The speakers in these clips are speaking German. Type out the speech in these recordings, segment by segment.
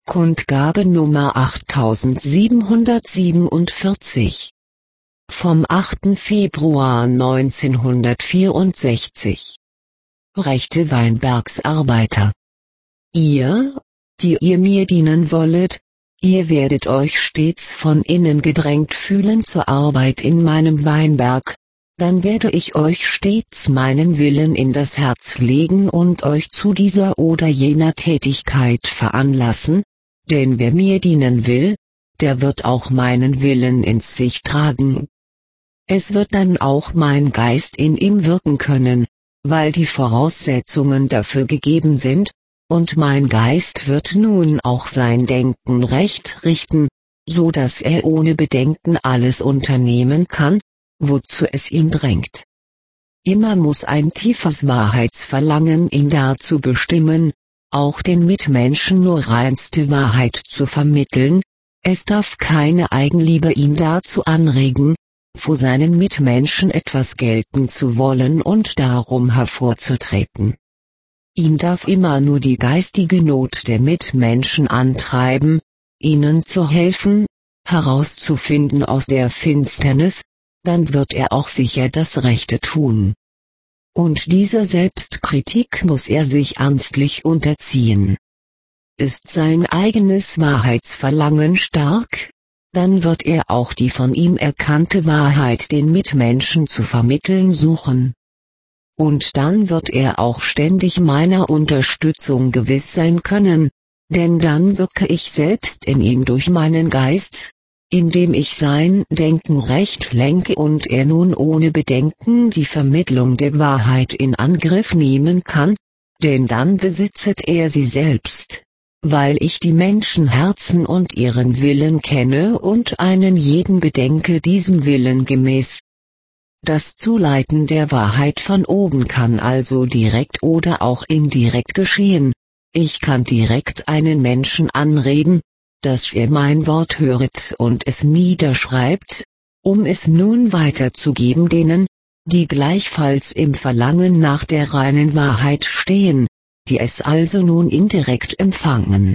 Kundgabe Nummer 8747 vom 8. Februar 1964. Rechte Weinbergsarbeiter. Ihr, die ihr mir dienen wollet, ihr werdet euch stets von innen gedrängt fühlen zur Arbeit in meinem Weinberg, dann werde ich euch stets meinen Willen in das Herz legen und euch zu dieser oder jener Tätigkeit veranlassen, denn wer mir dienen will, der wird auch meinen Willen in sich tragen. Es wird dann auch mein Geist in ihm wirken können, weil die Voraussetzungen dafür gegeben sind, und mein Geist wird nun auch sein Denken recht richten, so dass er ohne Bedenken alles unternehmen kann, wozu es ihn drängt. Immer muss ein tiefes Wahrheitsverlangen ihn dazu bestimmen, auch den Mitmenschen nur reinste Wahrheit zu vermitteln, es darf keine Eigenliebe ihn dazu anregen, vor seinen Mitmenschen etwas gelten zu wollen und darum hervorzutreten. Ihn darf immer nur die geistige Not der Mitmenschen antreiben, ihnen zu helfen, herauszufinden aus der Finsternis, dann wird er auch sicher das Rechte tun. Und dieser Selbstkritik muss er sich ernstlich unterziehen. Ist sein eigenes Wahrheitsverlangen stark, dann wird er auch die von ihm erkannte Wahrheit den Mitmenschen zu vermitteln suchen. Und dann wird er auch ständig meiner Unterstützung gewiss sein können, denn dann wirke ich selbst in ihm durch meinen Geist, indem ich sein Denken recht lenke und er nun ohne Bedenken die Vermittlung der Wahrheit in Angriff nehmen kann, denn dann besitzet er sie selbst, weil ich die Menschenherzen und ihren Willen kenne und einen jeden bedenke diesem Willen gemäß. Das Zuleiten der Wahrheit von oben kann also direkt oder auch indirekt geschehen. Ich kann direkt einen Menschen anreden, dass er mein Wort höret und es niederschreibt, um es nun weiterzugeben denen, die gleichfalls im Verlangen nach der reinen Wahrheit stehen, die es also nun indirekt empfangen.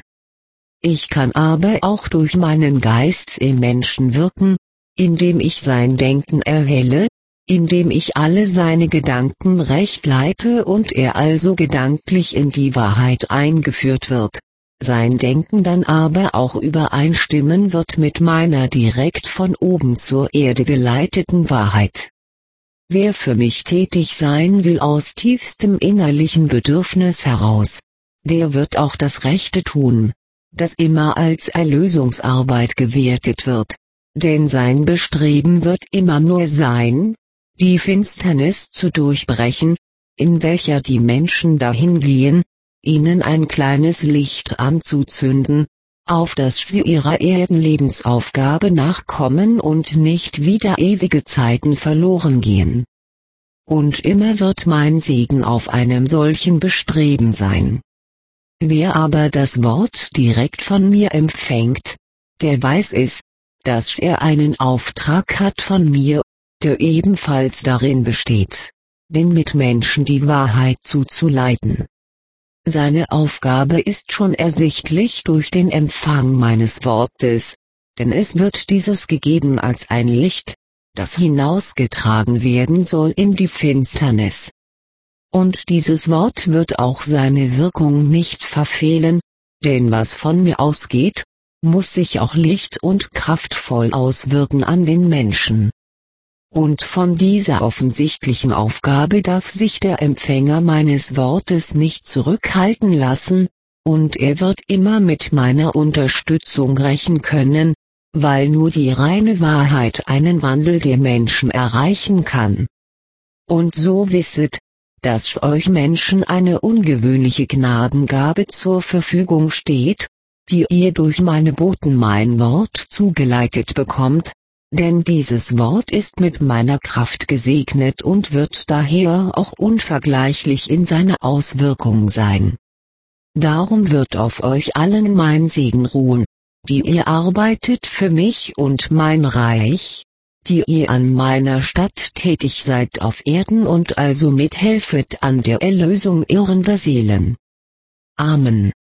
Ich kann aber auch durch meinen Geist im Menschen wirken, indem ich sein Denken erhelle, indem ich alle seine Gedanken recht leite und er also gedanklich in die Wahrheit eingeführt wird, sein Denken dann aber auch übereinstimmen wird mit meiner direkt von oben zur Erde geleiteten Wahrheit. Wer für mich tätig sein will aus tiefstem innerlichen Bedürfnis heraus, der wird auch das Rechte tun, das immer als Erlösungsarbeit gewertet wird, denn sein Bestreben wird immer nur sein, die Finsternis zu durchbrechen, in welcher die Menschen dahingehen, ihnen ein kleines Licht anzuzünden, auf das sie ihrer Erdenlebensaufgabe nachkommen und nicht wieder ewige Zeiten verloren gehen. Und immer wird mein Segen auf einem solchen Bestreben sein. Wer aber das Wort direkt von mir empfängt, der weiß es, dass er einen Auftrag hat von mir, der ebenfalls darin besteht, den Mitmenschen die Wahrheit zuzuleiten. Seine Aufgabe ist schon ersichtlich durch den Empfang meines Wortes, denn es wird dieses gegeben als ein Licht, das hinausgetragen werden soll in die Finsternis. Und dieses Wort wird auch seine Wirkung nicht verfehlen, denn was von mir ausgeht, muss sich auch licht und kraftvoll auswirken an den Menschen. Und von dieser offensichtlichen Aufgabe darf sich der Empfänger meines Wortes nicht zurückhalten lassen, und er wird immer mit meiner Unterstützung rechnen können, weil nur die reine Wahrheit einen Wandel der Menschen erreichen kann. Und so wisset, dass euch Menschen eine ungewöhnliche Gnadengabe zur Verfügung steht, die ihr durch meine Boten mein Wort zugeleitet bekommt, denn dieses Wort ist mit meiner Kraft gesegnet und wird daher auch unvergleichlich in seiner Auswirkung sein. Darum wird auf euch allen mein Segen ruhen, die ihr arbeitet für mich und mein Reich, die ihr an meiner Stadt tätig seid auf Erden und also mithelfet an der Erlösung irrender Seelen. Amen.